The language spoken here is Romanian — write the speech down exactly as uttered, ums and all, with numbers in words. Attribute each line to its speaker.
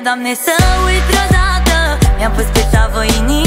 Speaker 1: Doamne, să uit vreodată. Mi-am pus pe tavă inima